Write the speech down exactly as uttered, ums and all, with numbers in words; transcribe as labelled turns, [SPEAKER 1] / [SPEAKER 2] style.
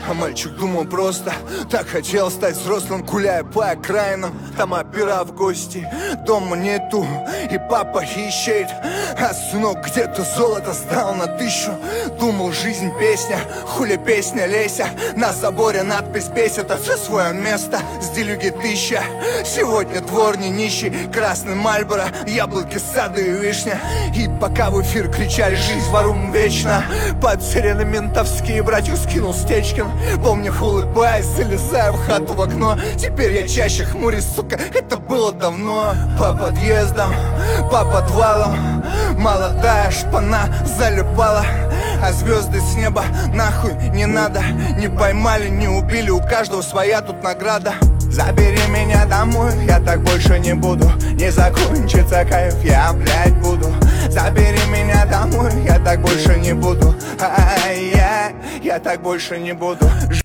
[SPEAKER 1] А мальчик думал просто, так хотел стать взрослым, гуляя по окраинам. Там опера в гости, дома нету, и папа ищет. А сынок где-то золото сдал на тысячу. Думал, жизнь песня, хули песня Леся. На заборе надпись бесит, а все свое место. С делюги тысяча, сегодня двор не нищий. Красный Мальборо, яблоки, сады и вишня. И пока в эфир кричали «Жизнь ворум вечно», под сирены ментовские братьев скинул Стечкин. Помню, улыбаясь, залезаю в хату в окно. Теперь я чаще хмурюсь, сука, это было давно. По подъездам, по подвалам молодая шпана залипала. А звезды с неба нахуй не надо. Не поймали, не убили, у каждого своя тут награда. Забери меня домой, я так больше не буду. Не закончится кайф, я, блядь, буду. Забери меня домой, я так больше не буду. Ай-яй, я так больше не буду.